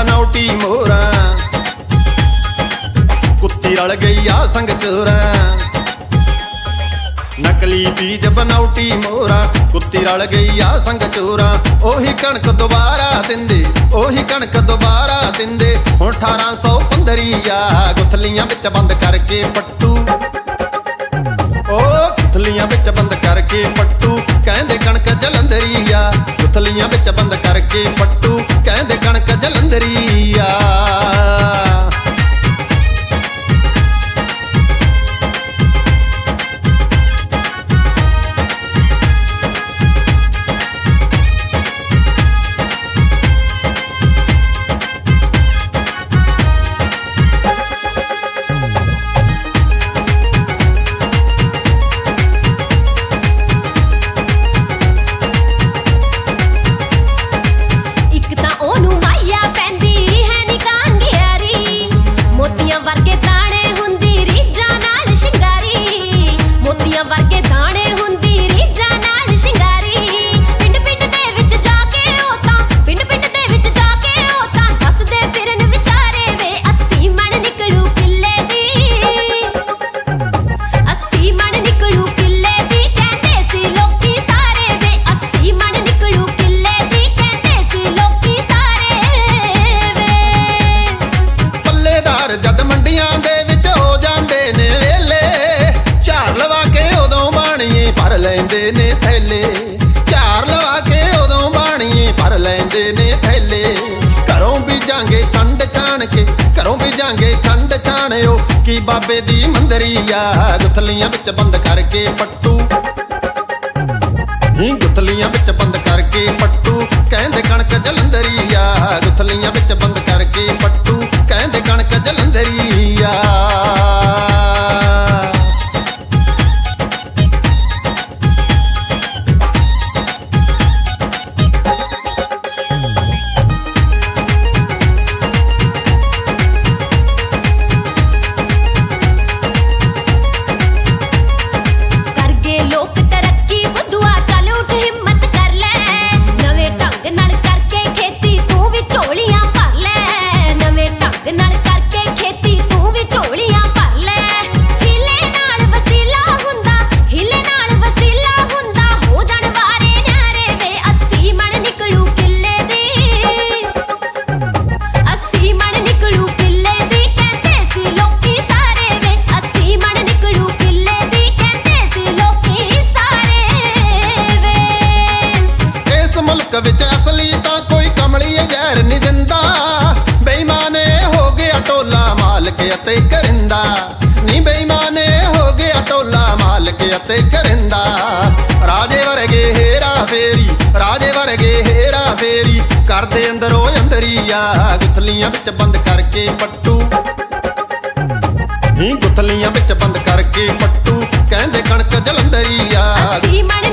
बनावटी मोरा, कुत्ती रल गई आ संग चोरा। नकली बीज बनावटी मोरा, कुत्ती रल गई आ संग चोरा। ओही कणक दोबारा दिंदे, ओही कणक दोबारा दिंदे। हुण 1815 आ गुथलियां विच बंद करके पट्टू, ओ गुथलियां विच बंद करके पट्टू। कहंदे कणक जलंधरी आ, गुथलियां विच बंद करके पट्टू। कहंदे कणक जलंधरी आ। जद मंडियां दे विच हो जांदे ने वेले, झार लवा के उदों बाणीए भर लैंदे ने थैले। झार लवा के उदों बाणीए भर लैंदे ने थैले। घरों बीजांगे छंड छाण के, घरों बीजांगे छंड छाणिओ की बाबे दी मंदरी आ। गुथलियां विच बंद करके पट्टू, गुथलियां विच बंद करके पट्टू। कहंदे कणक जलंधरी आ, गुथलियां विच बंद करके पट्टू। कहंदे कणक जलंधरी आ। विच असली तां कोई कमली जहर नहीं दिंदा। बेईमाने हो गया टोला मालक अते करिंदा, नी बेईमाने हो गया टोला मालक अते करिंदा। राजे वर्गे हेरा फेरी, राजे वर्गे हेरा फेरी करदे अंदरों अंदरी आ। गुथलियां विच बंद करके पट्टू, गुथलियां विच बंद करके पट्टू। कहंदे कणक जलंधरी आ।